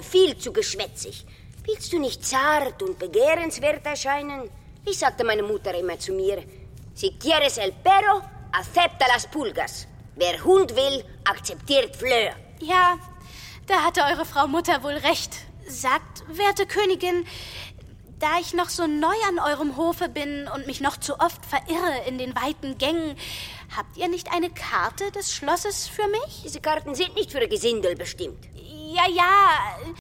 viel zu geschwätzig. Willst du nicht zart und begehrenswert erscheinen? Wie sagte meine Mutter immer zu mir? Si quieres el perro, acepta las pulgas. Wer Hund will, akzeptiert Fleur. Ja, da hatte eure Frau Mutter wohl recht. Sagt, werte Königin, da ich noch so neu an eurem Hofe bin und mich noch zu oft verirre in den weiten Gängen, habt ihr nicht eine Karte des Schlosses für mich? Diese Karten sind nicht für Gesindel bestimmt. Ja,